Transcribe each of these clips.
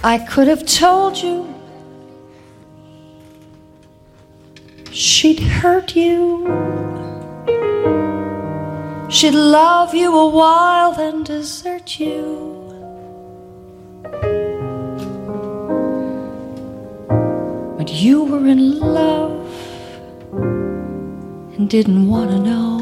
I could have told you she'd hurt you. She'd love you a while, then desert you. But you were in love and didn't want to know.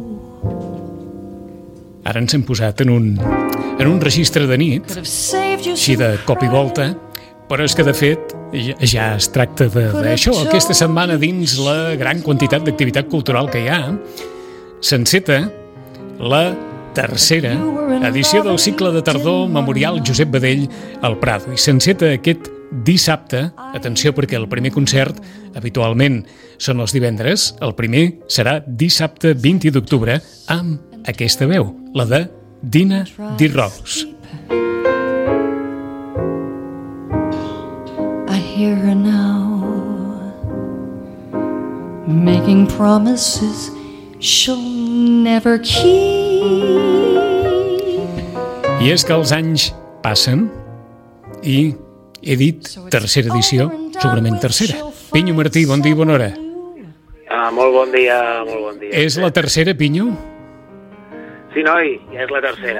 Ara ens hem posat en un registre de nit, així de cop i volta, però és que, de fet, ja es tracta d'això. Aquesta setmana, dins la gran quantitat d'activitat cultural que hi ha, s'enceta la tercera edició del cicle de tardor Memorial Josep Badell al Prado. I s'enceta aquest dissabte, atenció perquè el primer concert habitualment són els divendres, el primer serà dissabte 20 d'octubre amb aquesta veu, la de Dina Di Rose. I hear her now making promises she'll never keep. I és que els anys passen i he dit tercera edició, segurament tercera. Pinyo Martí, bon dia i bona hora. Molt bon dia, molt bon dia. És la tercera, Pinyo? Sí, noi, ja és la tercera.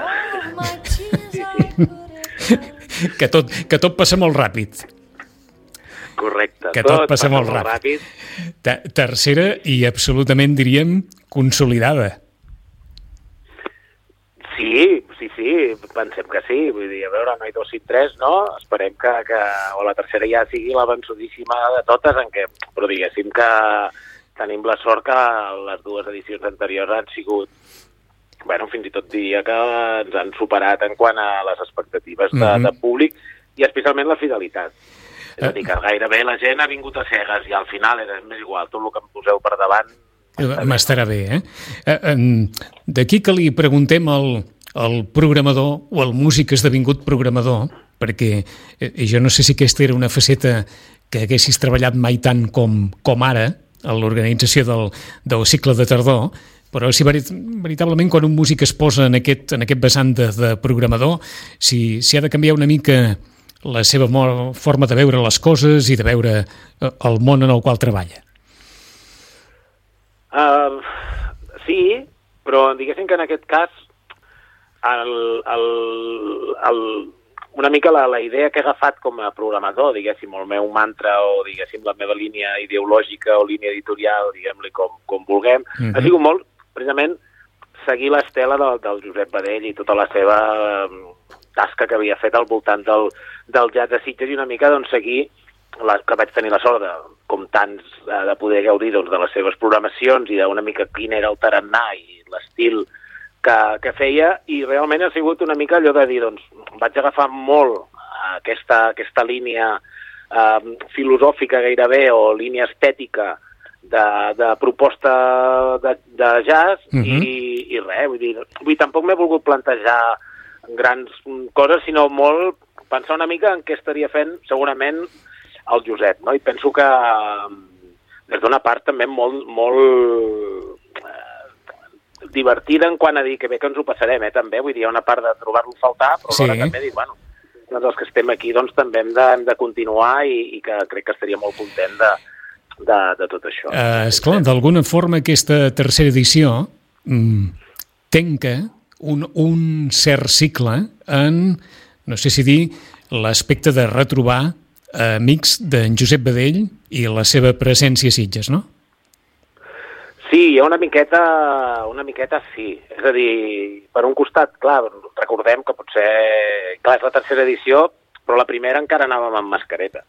Que tot passa molt ràpid. Correcte. Que tot passa molt ràpid. Tercera i absolutament, diríem, consolidada. Sí, pensem que sí. Vull dir, a veure, no hi 2 i 3, no? Esperem que la tercera ja sigui la vençudíssima de totes, però diguéssim que tenim la sort que les 2 edicions anteriors han sigut, bueno, fins i tot diria que ens han superat en quant a les expectatives de públic i especialment la fidelitat. És a dir, que gairebé la gent ha vingut a cegues i al final és més igual, tot el que em poseu per davant m'estarà bé, D'aquí que li preguntem al programador o al músic esdevingut programador, perquè jo no sé si aquesta era una faceta que haguessis treballat mai tant com ara a l'organització del cicle de tardor, però si veritablement quan un músic es posa en aquest vessant de programador, si ha de canviar una mica la seva forma de veure les coses i de veure el món en el qual treballa. Sí, però diguéssim que en aquest cas una mica la idea que he agafat com a programador, diguéssim, el meu mantra o diguéssim la meva línia ideològica o línia editorial, diguem-li com vulguem, ha sigut molt, precisament, seguir l'estela del Josep Badell i tota la seva tasca que havia fet al voltant del jazz de Sitges i una mica doncs, seguir que vaig tenir la sort com tants, de poder gaudir doncs, de les seves programacions i d'una mica quin era el tarannà i l'estil que feia, i realment ha sigut una mica allò de dir, doncs, vaig agafar molt aquesta línia filosòfica gairebé o línia estètica de proposta de jazz i res, vull dir, tampoc m'he volgut plantejar grans coses, sinó molt pensar una mica en què estaria fent segurament el Josep, no? I penso que des d'una part també molt divertida en quant a dir que bé que ens ho passarem, també, vull dir, hi ha una part de trobar-lo a faltar, però sí. També dic, bueno, doncs els que estem aquí doncs també hem de continuar i que crec que estaria molt content de tot això. Esclar, d'alguna forma aquesta tercera edició tanca un cert cicle en, no sé si dir, l'aspecte de retrobar amics d'en Josep Badell i la seva presència a Sitges, no? Sí, hi ha una miqueta sí. És a dir, per un costat, clar, recordem que potser, clar, és la tercera edició, però la primera encara anàvem amb mascareta.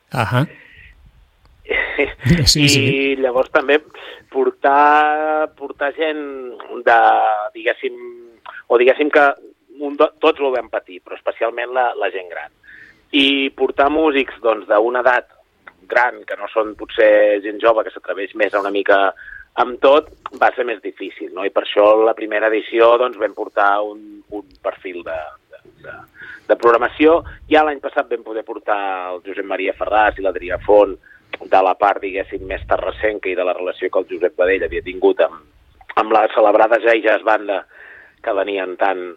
Sí. I llavors també portar gent de, diguéssim que tots ho vam patir, però especialment la gent gran. I portar músics doncs, d'una edat gran, que no són potser gent jove, que s'atreveix més a una mica amb tot, va ser més difícil, no? I per això la primera edició doncs, vam portar un perfil de programació. Ja l'any passat vam poder portar el Josep Maria Ferràs i l'Adrià Font de la part, diguéssim, més terrassenca i de la relació que el Josep Badell havia tingut amb la celebrada Jazz Banda que venien tan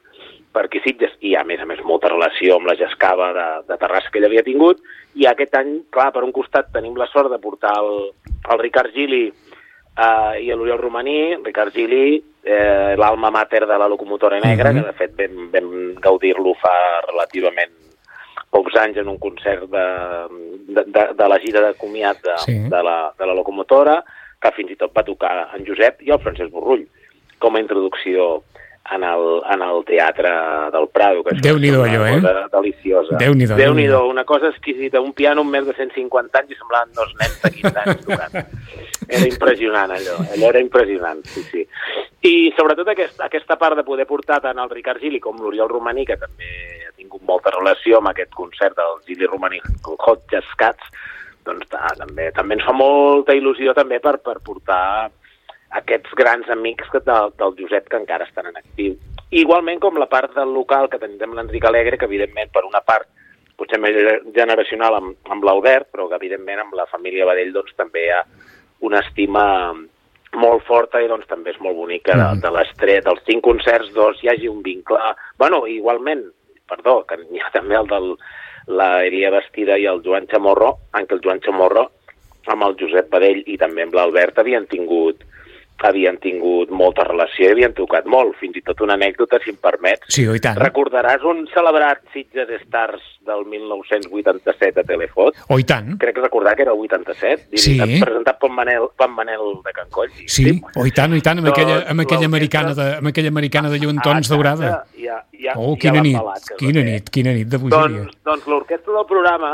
per aquí Sitges, i a més molta relació amb la Jascava de Terrassa que ell havia tingut, i aquest any, clar, per un costat tenim la sort de portar el Ricard Gili i l'Oriol Romaní. Ricard Gili, l'alma mater de la Locomotora Negra, que de fet vam gaudir-lo fa relativament pocs anys en un concert de la gira de comiat de la Locomotora, que fins i tot va tocar en Josep i el Francesc Borrull com a introducció en el teatre del Prado, que és una cosa deliciosa. Déu-n'hi-do, una cosa exquisita, un piano amb més de 150 anys i semblaven 2 nens de 15 anys tocant. Era impressionant allò era impressionant, sí. I sobretot aquesta part de poder portar tant el Ricard Gili com l'Oriol Romaní, que també ha tingut molta relació amb aquest concert del Gili Romaní, el Hot Jazz Cats, doncs també ens fa molta il·lusió també per portar aquests grans amics del Josep que encara estan en actiu. Igualment com la part del local que tenim l'Enric Alegre, que evidentment per una part potser més generacional amb l'Albert, però que evidentment amb la família Badell doncs també hi ha una estima molt forta i doncs també és molt bonica dels 5 concerts, 2 hi hagi un vincle. Bueno, igualment, que hi ha també el de l'Elia Bastida i el Joan Chamorro, en què el Joan Chamorro amb el Josep Badell i també amb l'Albert havien tingut molta relació i havien tocat molt. Fins i tot una anècdota, si em permets. Sí, i tant. Recordaràs un celebrat Sitges Stars del 1987 a Telefot? I tant. Crec recordar que era el 87. Sí. Presentat per Manel de Can Coll. Sí, i tant, amb aquella americana de lluentons daurada. Quina nit de bogeria. Doncs l'orquestra del programa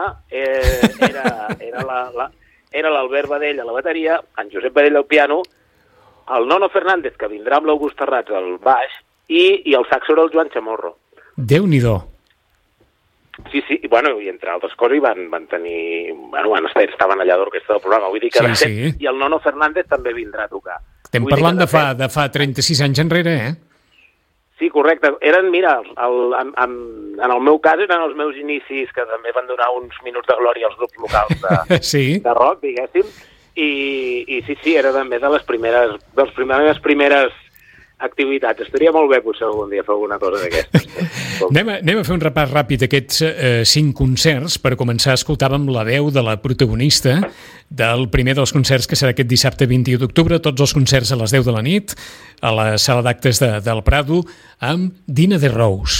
era l'Albert Badell a la bateria, en Josep Badell al piano, el Nono Fernández, que vindrà amb l'August Terrats al baix, i el saxo era el Joan Chamorro. Déu-n'hi-do. Sí, i entre altres coses van tenir... estaven allà d'orquestra del programa, vull dir que i el Nono Fernández també vindrà a tocar. Estem parlant de fa 36 anys enrere, Sí, correcte. Eren, mira, en el meu cas eren els meus inicis, que també van donar uns minuts de glòria als grups locals de rock, diguéssim, i sí, era també de les primeres activitats. Estaria molt bé potser algun dia fer alguna cosa d'aquestes. Anem a fer un repàs ràpid d'aquests 5 concerts. Per començar, escoltàvem la veu de la protagonista del primer dels concerts, que serà aquest dissabte 21 d'octubre, tots els concerts a les 10 de la nit, a la sala d'actes del Prado, amb Dina de Rose.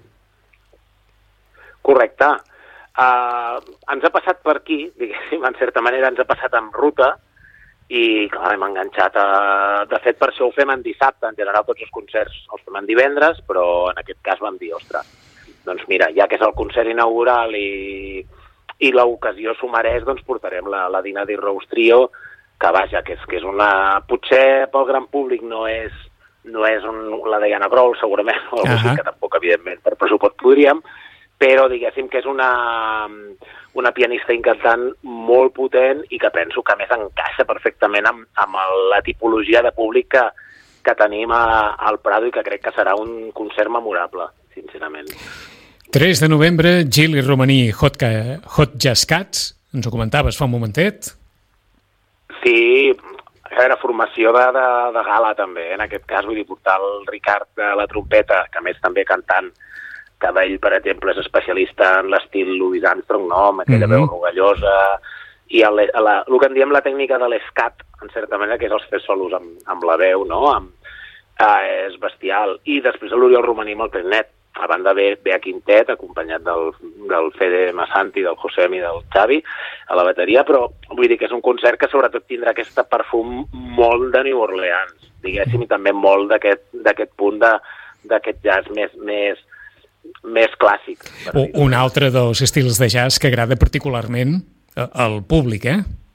Correcte. Ens ha passat per aquí, diguéssim, en certa manera ens ha passat en ruta, i clar, hem enganxat de fet per això ho fem en dissabte. En general tots els concerts els fem en divendres, però en aquest cas vam dir, ostres, doncs mira, ja que és el concert inaugural i l'ocasió s'ho mereix, doncs portarem la Dina de Rose Trio, que vaja, que és una... Potser pel gran públic no és la Diana Krall, segurament, o algú així, que tampoc, evidentment, per pressupost podríem, però diguéssim que és una pianista incantant molt potent i que penso que a més encaixa perfectament amb la tipologia de públic que tenim al Prado i que crec que serà un concert memorable, sincerament. 3 de novembre, Gili Romaní, Hot Jazz Cats, ens ho comentaves fa un momentet. Sí, era formació de gala també, en aquest cas vull dir portar el Ricard de la trompeta, que a més també cantant, que ell, per exemple, és especialista en l'estil Louis Armstrong, no? Amb aquella veu rugallosa, i el que en diem la tècnica de l'escat, en certa manera, que és els fer solos amb la veu, no? És bestial. I després l'Oriol Romaní amb el clarinet. A banda ve a quintet, acompanyat del Fede Massanti, del Josem i del Xavi, a la bateria, però vull dir que és un concert que sobretot tindrà aquest perfum molt de New Orleans, diguéssim, i també molt d'aquest punt d'aquest jazz més clàssic. Un altre dels estils de jazz que agrada particularment al públic,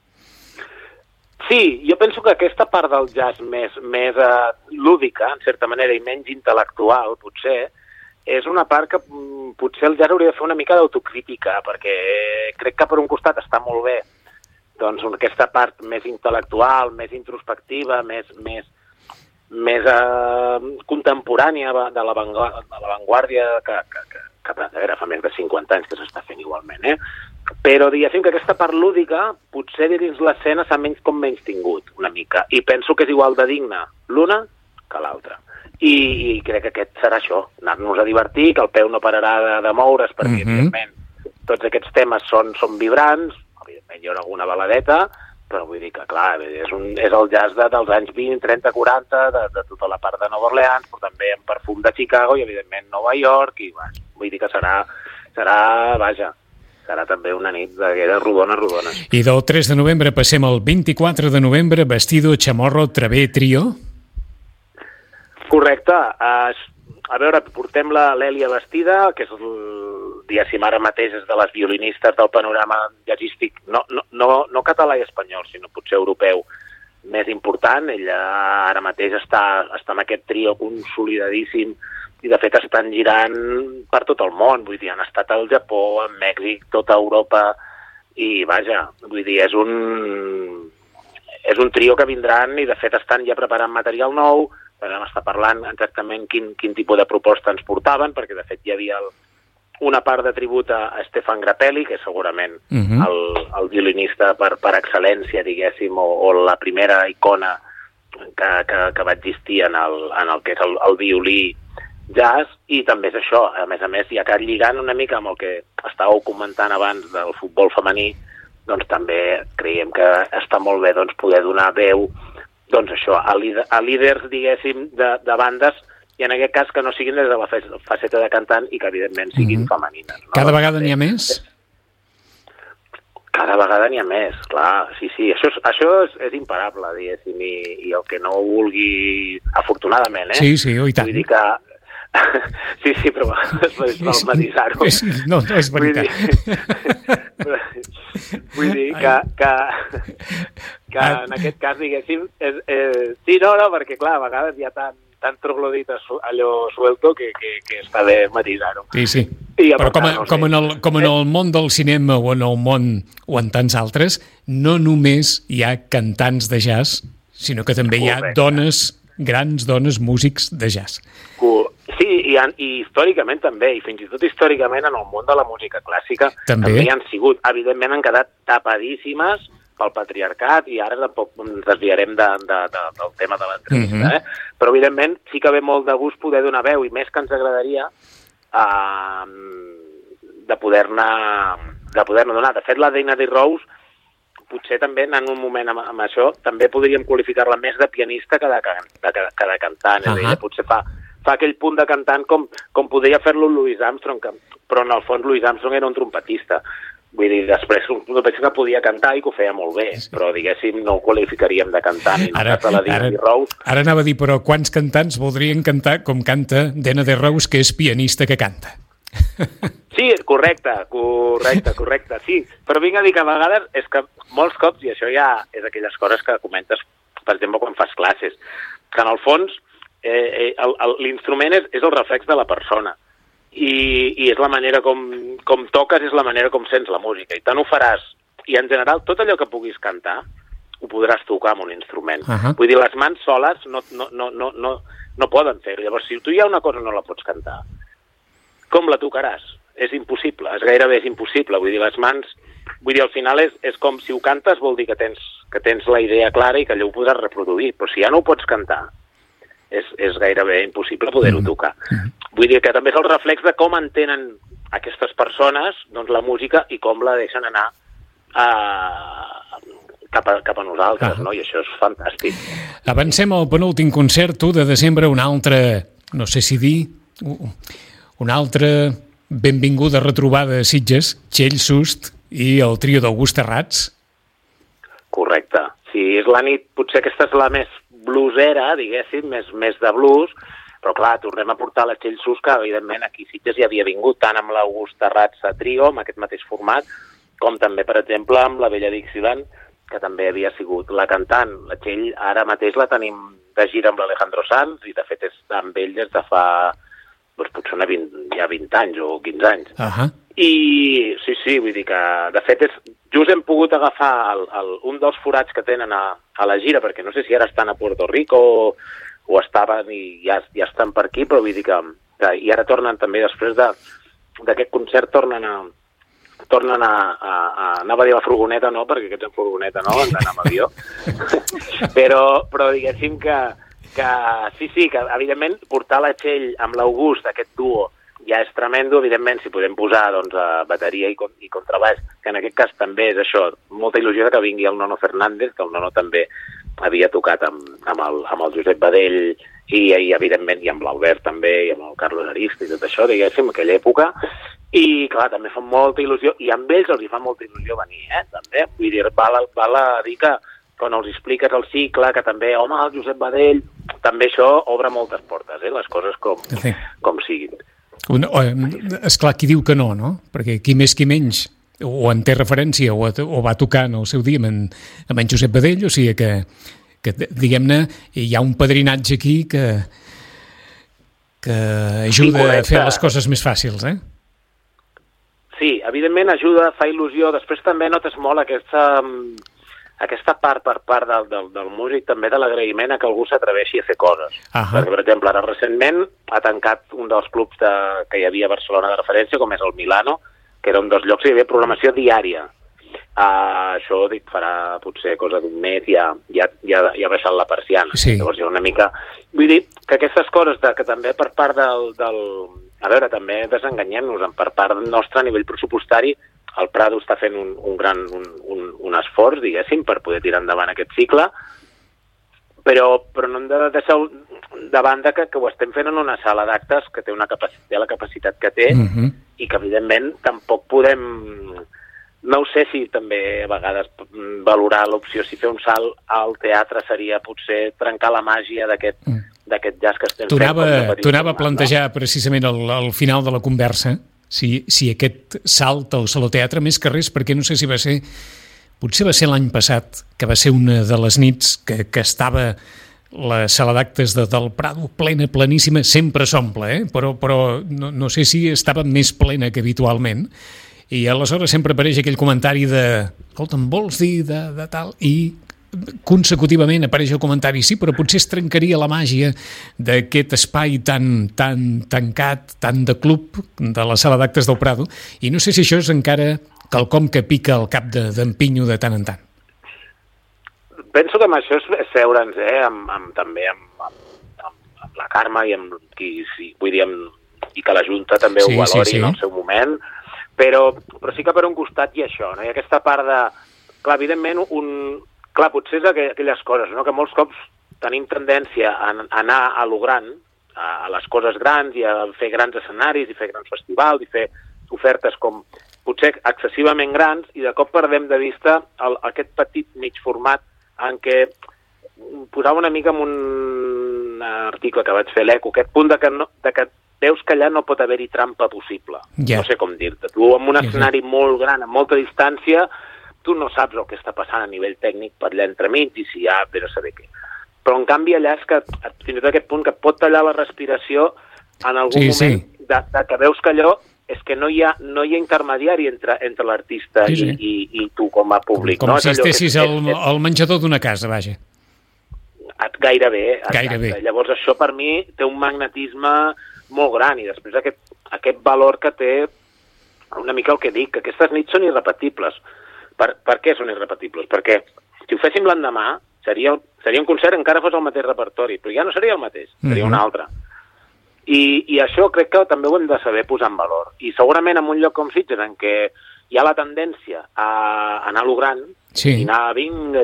Sí, jo penso que aquesta part del jazz més lúdica, en certa manera, i menys intel·lectual, potser, és una part que potser el jazz hauria de fer una mica d'autocrítica, perquè crec que per un costat està molt bé doncs aquesta part més intel·lectual, més introspectiva, més contemporània de l'avantguàrdia que fa més de 50 anys que s'està fent igualment, Però diguéssim que aquesta part lúdica potser dins l'escena s'ha menys tingut una mica, i penso que és igual de digna l'una que l'altra. i crec que aquest serà això, anar-nos a divertir, que el peu no pararà de moure's, perquè evidentment tots aquests temes són vibrants, evidentment hi haurà alguna baladeta, però vull dir que, clar, és el jazz dels anys 20, 30, 40, de tota la part de Nova Orleans, però també amb perfum de Chicago i, evidentment, Nova York, i vull dir que serà també una nit d'aquelles rodones. I del 3 de novembre passem al 24 de novembre, Vestido, Chamorro, Travé, Trio. Correcte. A veure, portem l'Èlia Bastida, que és, diguéssim, ara mateix és de les violinistes del panorama jazzístic, no català i espanyol, sinó potser europeu, més important. Ella ara mateix està en aquest trio consolidadíssim i, de fet, estan girant per tot el món. Vull dir, han estat al Japó, a Mèxic, tota Europa, i, vaja, vull dir, és un trio que vindran i, de fet, estan ja preparant material nou. Vam estar parlant exactament quin tipus de proposta ens portaven, perquè de fet hi havia una part de tribut a Stefan Grappelli, que és segurament el violinista per excel·lència, diguéssim, o la primera icona que va existir en el que és el violí jazz, i també és això. A més, ja que lligant una mica amb el que estàveu comentant abans del futbol femení, doncs també creiem que està molt bé poder donar veu això, a líders, diguéssim, de bandes, i en aquest cas que no siguin des de la faceta de cantant i que, evidentment, siguin femenines. No? Cada vegada n'hi ha més? Cada vegada n'hi ha més, clar. Sí, això és imparable, diguéssim, i el que no ho vulgui, afortunadament, Sí, i tant. Vull dir que... Sí, però és per matisar-ho. No, és veritat. Vull dir que en aquest cas, diguéssim, sí, no, perquè, clar, a vegades hi ha tan troglodit allò suelto que està bé matisar-ho. Sí. Però com en el món del cinema o en el món o en tants altres, no només hi ha cantants de jazz, sinó que també hi ha grans dones músics de jazz. Sí, i històricament també, i fins i tot històricament en el món de la música clàssica també hi han sigut. Evidentment han quedat tapadíssimes pel patriarcat, i ara tampoc ens desviarem del tema de l'entrevista, però evidentment sí que ve molt de gust poder donar veu, i més que ens agradaria de poder-ne donar. De fet, la Dana Dee Rose, potser també anant un moment amb això, també podríem qualificar-la més de pianista que de cantant. Ella potser fa aquell punt de cantant com podria fer-lo Louis Armstrong, però en el fons Louis Armstrong era un trompetista. Vull dir, després penso que podia cantar i que ho feia molt bé, però, diguéssim, no ho qualificaríem de cantant. Ara anava a dir, però quants cantants voldrien cantar com canta Dana Dee Rose, que és pianista que canta? Sí, correcte, sí. Però vinc a dir que a vegades és que molts cops, i això ja és aquelles coses que comentes, per exemple, quan fas classes, que en el fons l'instrument és el reflex de la persona, i és la manera com toques, és la manera com sents la música, i tant ho faràs, i en general tot allò que puguis cantar ho podràs tocar amb un instrument. Vull dir, les mans soles no poden fer-ho. Llavors, si tu hi ha una cosa no la pots cantar, com la tocaràs? És impossible, gairebé és impossible. Vull dir, les mans, al final és com si ho cantes, vol dir que tens la idea clara i que allò ho podràs reproduir, però si ja no ho pots cantar, és gairebé impossible poder-ho tocar. Vull dir que també és el reflex de com entenen aquestes persones la música i com la deixen anar cap a nosaltres, no? I això és fantàstic. Avancem al penúltim concert, 1 de desembre, una altra, no sé si dir, una altra benvinguda retrobada a Sitges, Txell Sust i el trio d'August Terrats. Correcte. Sí, és la nit, potser aquesta és la més bluesera, diguéssim, més de blues, però clar, tornem a portar la Txell Sust, que evidentment aquí a Sitges ja havia vingut, tant amb l'August Terrats a trio, amb aquest mateix format, com també, per exemple, amb la Bella Dixieland, que també havia sigut la cantant. La Txell ara mateix la tenim de gira amb l'Alejandro Sanz, i de fet és amb ell des de fa potser ja 20 anys o 15 anys. I sí, vull dir que de fet just hem pogut agafar un dels forats que tenen a la gira, perquè no sé si ara estan a Puerto Rico o estaven i ja estan per aquí, però vull dir que i ara tornen també, després d'aquest concert, tornen a anava a dir la furgoneta, no, perquè aquests en furgoneta no, han d'anar amb avió, però diguéssim que sí, que evidentment portar la Txell amb l'August, aquest duo, ja és tremendo. Evidentment, si podem posar bateria i contrabaix, que en aquest cas també és això, molta il·lusió que vingui el Nono Fernández, que el Nono també havia tocat amb el Josep Badell i evidentment, i amb l'Albert també, i amb el Carlos Arista i tot això, diguéssim, aquella època. I, clar, també fa molta il·lusió, i amb ells els hi fa molta il·lusió venir, també. Vull dir, val a dir que quan els expliques el cicle, que també, home, el Josep Badell, també això obre moltes portes, les coses com siguin. Esclar, qui diu que no? Perquè qui més qui menys o en té referència o va tocar en el seu dia amb en Josep Badell, o sigui que diguem-ne, hi ha un padrinatge aquí que ajuda a fer les coses més fàcils, Sí, evidentment ajuda, fa il·lusió. Després també notes molt aquesta part per part del músic, també de l'agraïment a que algú s'atreveixi a fer coses. Perquè, per exemple, ara recentment ha tancat un dels clubs que hi havia a Barcelona de referència, com és el Milano, que era un dels llocs que hi havia programació diària. Això farà potser cosa d'un mes i ja ha baixat la persiana. Sí. Llavors hi ha una mica... Vull dir que aquestes coses que també per part a veure, també desenganyem-nos, per part nostre a nivell pressupostari, el Prado està fent un esforç, diguéssim, per poder tirar endavant aquest cicle, però no hem de deixar de banda que ho estem fent en una sala d'actes que té la capacitat que té i que, evidentment, tampoc podem... No ho sé si també a vegades valorar l'opció, si fer un salt al teatre seria potser trencar la màgia d'aquest jazz que estem fent. T'ho anava a plantejar precisament al final de la conversa, si aquest salt al Saló Teatre, més que res, perquè no sé si va ser... Potser va ser l'any passat, que va ser una de les nits que estava la sala d'actes del Prado pleníssima, sempre s'omple, però no sé si estava més plena que habitualment. I aleshores sempre apareix aquell comentari escolta, em vols dir de tal? I consecutivament apareix el comentari, sí, però potser es trencaria la màgia d'aquest espai tan tancat, tan de club, de la sala d'actes del Prado, i no sé si això és encara quelcom que pica al cap d'en Pinyo de tant en tant. Penso que amb això és seure'ns, també amb la Carme i amb qui, vull dir, i que la Junta també ho valori en el seu moment, però sí que per un costat hi ha això, no? Hi ha aquesta part de... Clar, evidentment, potser és aquelles coses, no? Que molts cops tenim tendència a anar a lo gran, a les coses grans i a fer grans escenaris i fer grans festivals i fer ofertes com potser excessivament grans, i de cop perdem de vista aquest petit mig format en què posava una mica en un article que vaig fer l'Eco, aquest punt de que veus que allà no pot haver-hi trampa possible. No sé com dir-te. Tu, amb un escenari molt gran, amb molta distància, tu no saps el que està passant a nivell tècnic per allà entremig i si hi ha vés a saber què. Però, en canvi, allà és que, fins i tot aquest punt, que pot tallar la respiració en algun moment, de que veus que allò és que no hi ha intermediari entre l'artista i tu com a públic. Com si estessis al menjador d'una casa, vaja. Gairebé. Llavors, això per mi té un magnetisme molt gran, i després aquest valor que té una mica el que dic, que aquestes nits són irrepetibles. Per què són irrepetibles? Perquè si ho féssim l'endemà seria un concert, encara fos el mateix repertori, però ja no seria el mateix, seria un altre. I això crec que també ho hem de saber posar en valor. I segurament en un lloc com Sitges, en què hi ha la tendència a anar a lo gran, i anar vinga,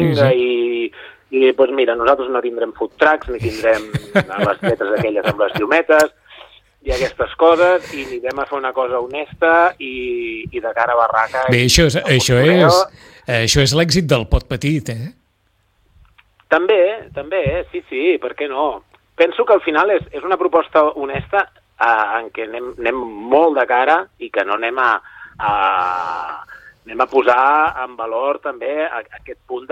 i doncs mira, nosaltres no tindrem food trucks, ni tindrem les lletres aquelles amb les llumetes, i aquestes coses, i anirem a fer una cosa honesta i de cara a barraca. Bé, això és l'èxit del pot petit, També, sí, per què no? Penso que al final és una proposta honesta en què anem molt de cara i que no anem a posar en valor també aquest punt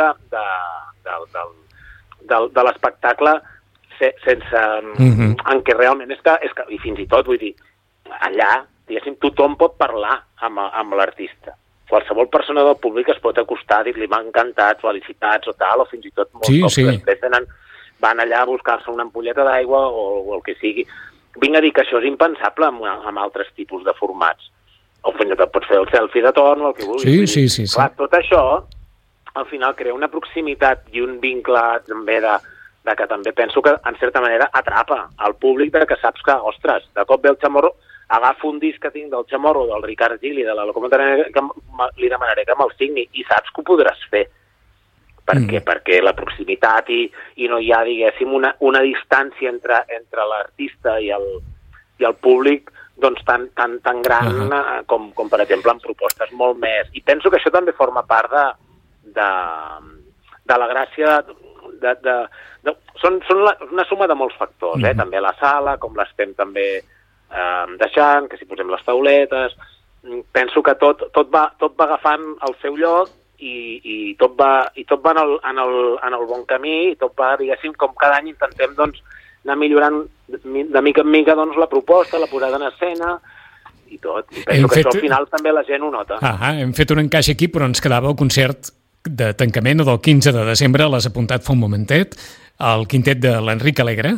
de l'espectacle sense... en què realment és que, i fins i tot, vull dir, allà, diguéssim, tothom pot parlar amb l'artista. Qualsevol persona del públic es pot acostar, dir-li m'ha encantat, felicitats o tal, o fins i tot molts cops després van allà a buscar-se una ampolleta d'aigua o el que sigui. Vinc a dir que això és impensable amb altres tipus de formats. O fins i tot pots fer el selfie de torn o el que vulguis. Sí. Clar, tot això al final crea una proximitat i un vincle també de que també penso que, en certa manera, atrapa al públic de que saps que, ostres, de cop ve el Chamorro, agafo un disc que tinc del Chamorro, del Ricard Gili, de la locomotora, que li demanaré que me'l signi, i saps que ho podràs fer. Per què? Perquè la proximitat i no hi ha, diguéssim, una distància entre l'artista i el públic doncs tan gran com per exemple, en propostes molt més. I penso que això també forma part de la gràcia són una suma de molts factors, també la sala, com l'estem també deixant, que si posem les tauletes, penso que tot va agafant el seu lloc i tot va en el bon camí, i tot va, diguéssim, com cada any intentem doncs anar millorant de mica en mica doncs, la proposta, la posada en escena i tot. I penso que això al final també la gent ho nota. Hem fet un encaix aquí, però ens quedava el concert de tancament del 15 de desembre, l'has apuntat fa un momentet, el quintet de l'Enric Alegre.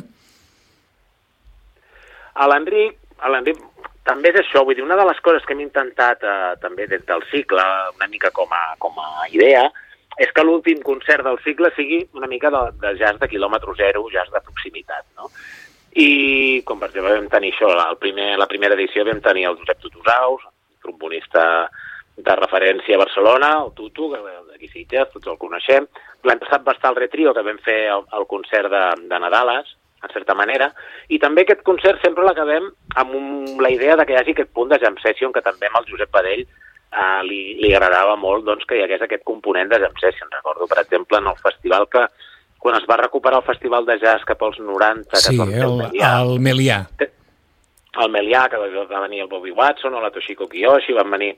L'Enric també és això, vull dir, una de les coses que hem intentat també des del cicle, una mica com a idea, és que l'últim concert del cicle sigui una mica de jazz de quilòmetre zero, jazz de proximitat, no? I, com per exemple vam tenir això, la primera edició vam tenir el Josep Tutusaus, trombonista de referència a Barcelona, el Tutu, que d'aquí Sitges, tots el coneixem. L'any passat va estar el Retrio, que vam fer el concert de Nadales, en certa manera, i també aquest concert sempre l'acabem amb la idea de que hi hagi aquest punt de jam session que també amb el Josep Padell li agradava molt doncs, que hi hagués aquest component de jam session. Recordo, per exemple, en el festival que quan es va recuperar el festival de jazz cap als 90... Sí, el Melià. El Melià, que va venir el Bobby Watson o la Toshiko Kiyoshi, van venir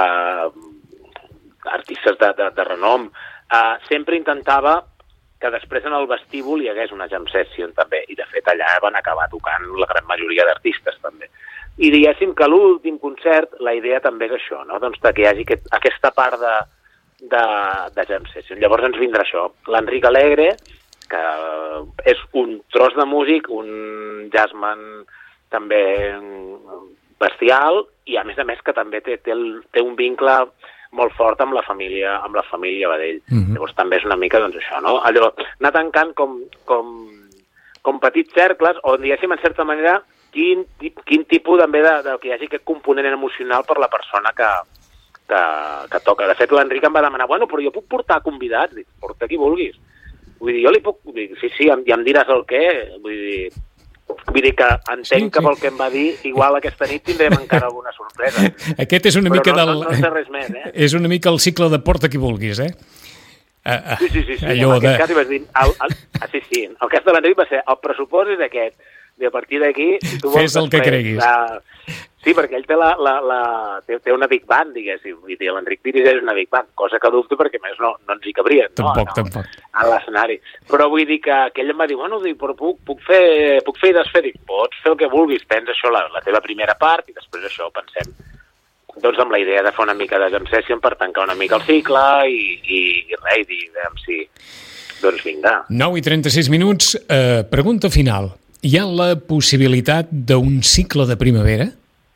artistes de renom. Sempre intentava que després en el vestíbul hi hagués una jam session també, i de fet allà van acabar tocant la gran majoria d'artistes també. I diguéssim que l'últim concert, la idea també és això, no? Doncs que hi hagi aquesta part de jam session. Llavors ens vindrà això, l'Enric Alegre, que és un tros de músic, un jazzman també bestial, i a més que també té un vincle molt fort amb la família Badell. Llavors també és una mica doncs això, no? Allò, anar tancant com petits cercles, on diguéssim en certa manera quin tipus també que hi hagi aquest component emocional per la persona que toca. De fet, l'Enric em va demanar, bueno, però jo puc portar convidats? Dic, porta qui vulguis. Vull dir, jo li puc dir, sí, ja em diràs el què. Vull dir que entenc que pel que em va dir, igual aquesta nit tindrem encara alguna sorpresa. Aquest és una mica no sé res més, És una mica el cicle de porta qui vulguis, Sí. En aquest cas hi vas dir... Sí, el cas de l'Enric va ser, el pressupost és aquest, i a partir d'aquí... Fes el que creguis. Sí, perquè ell té una big band, diguéssim. Vull dir, l'Enric dirigeix una big band, cosa que dubto perquè més no ens hi cabrien, Tampoc. A l'escenari. Però vull dir que ell em va dir, bueno, però puc fer i desfer. Dic, pots fer el que vulguis, tens això, la teva primera part, i després això pensem doncs amb la idea de fer una mica de jam session per tancar una mica el cicle i res, i veiem si... Doncs vinga. 9:36, pregunta final. Hi ha la possibilitat d'un cicle de primavera?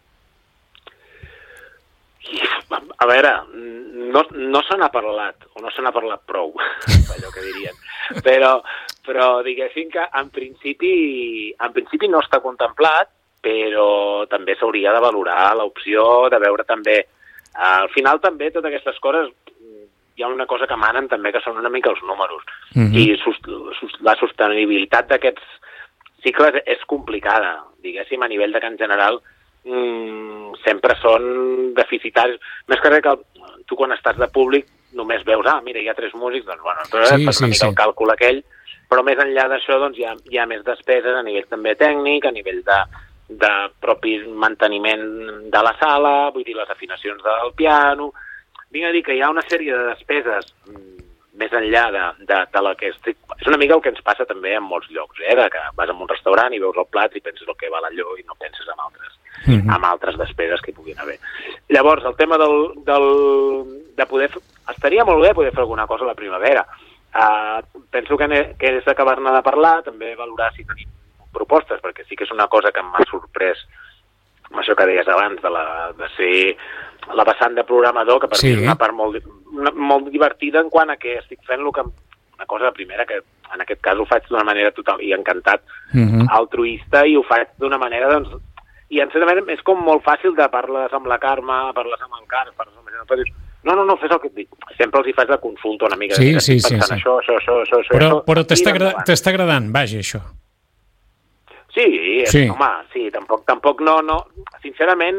A veure, no se n'ha parlat, o no se n'ha parlat prou, allò que dirien. Però diguéssim que en principi no està contemplat, però també s'hauria de valorar l'opció de veure també... Al final també totes aquestes coses hi ha una cosa que manen també que són una mica els números. I la sostenibilitat d'aquests cicles és complicada, diguéssim, a nivell de que en general sempre són deficitaris. Més que res que tu quan estàs de públic només veus, mira, hi ha 3 músics, doncs bueno, fas una mica el càlcul aquell, però més enllà d'això doncs hi ha més despeses a nivell també tècnic, a nivell de propi manteniment de la sala, vull dir, les afinacions del piano. Vinc a dir que hi ha una sèrie de despeses més enllà de la que estic... És una mica el que ens passa també en molts llocs, de que vas a un restaurant i veus el plat i penses el que val allò i no penses en altres despeses que hi puguin haver. Llavors, el tema de poder... Estaria molt bé poder fer alguna cosa a la primavera. Penso que és d'acabar-ne de parlar, també valorar si tenim propostes, perquè sí que és una cosa que m'ha sorprès amb això que deies abans, de ser la vessant de programador, que per mi és una part molt divertida en quant a que estic fent el que una cosa primera que en aquest cas ho faig d'una manera total i encantat, altruista, i ho faig d'una manera, doncs, i en certa manera és com molt fàcil de parles amb la Carme, parles amb el Carles, parles amb el Genot, dius, no, fes el que et dic. Sempre els hi faig la consulta una mica. Sí. Això. Però t'està agradant, vaja, això. Sí, home, sí, tampoc no. Sincerament,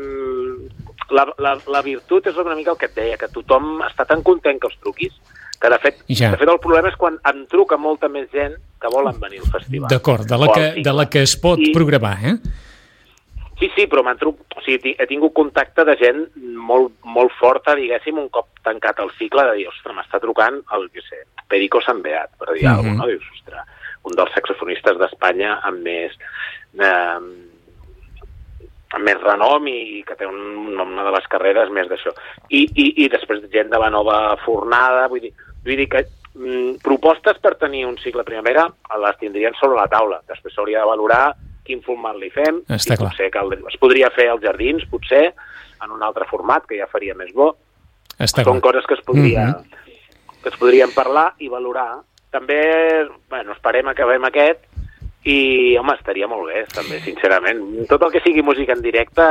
la virtut és una mica el que et deia, que tothom està tan content que els truquis, que de fet el problema és quan em truca molta més gent que volen venir al festival. D'acord, de la que es pot programar, eh? Sí, però he tingut contacte de gent molt forta, diguéssim, un cop tancat el cicle, de dir, ostres, m'està trucant el, Perico Sant Beat, per dir alguna cosa, no? Dius, ostres, un dels saxofonistes d'Espanya amb més renom i que té una de les carreres més d'això. I després gent de la nova fornada, vull dir que propostes per tenir un cicle primavera les tindrien sobre la taula. Després s'hauria de valorar quin format li fem, i potser es podria fer als jardins, potser, en un altre format, que ja faria més bo. Són coses que es podrien parlar i valorar. També, esperem que acabem aquest i, home, estaria molt bé, també, sincerament. Tot el que sigui música en directe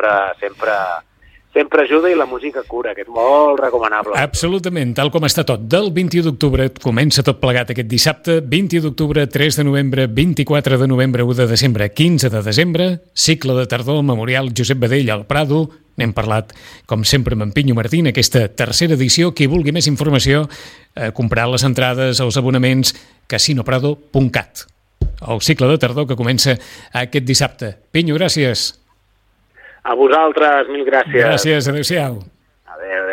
sempre ajuda i la música cura, que és molt recomanable. Absolutament, tal com està tot. Del 21 d'octubre comença tot plegat aquest dissabte, 20 d'octubre, 3 de novembre, 24 de novembre, 1 de desembre, 15 de desembre, cicle de tardor, Memorial Josep Badell al Prado. N'hem parlat, com sempre, amb en Pinyo Martín, aquesta tercera edició. Qui vulgui més informació, comprar les entrades, els abonaments, casinoprado.cat. El cicle de tardor que comença aquest dissabte. Pinyo, gràcies. A vosaltres, mil gràcies. Gràcies, adéu-siau. Adéu.